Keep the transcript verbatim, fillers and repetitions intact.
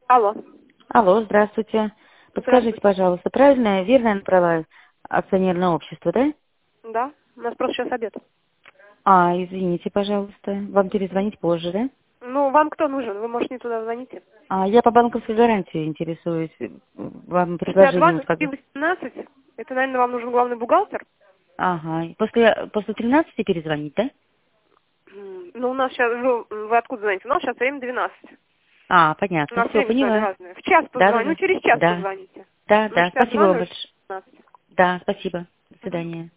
Алло. Алло, здравствуйте. Подскажите, Здравствуйте. пожалуйста, правильное, верное направо акционерное общество, да? Да, у нас просто сейчас обед. А, извините, пожалуйста. Вам перезвонить позже, да? Ну, вам кто нужен? Вы, может, не туда звоните? А, я по банковской гарантии интересуюсь. Вам шестьдесят предложение два вот как бы. восемнадцать. Это, наверное, вам нужен главный бухгалтер? Ага. После, после тринадцати перезвонить, да? М, Ну, у нас сейчас... Вы, вы откуда звоните? У нас сейчас время двенадцать. А, У понятно. нас Все, время с вами поняла. разное. В час Да, да, позвоню. Ну, да. через час Да, позвоните. да, Ну, да. шестьдесят Спасибо два вам ноль большое. шестнадцать. Да, спасибо. До Мгм. свидания.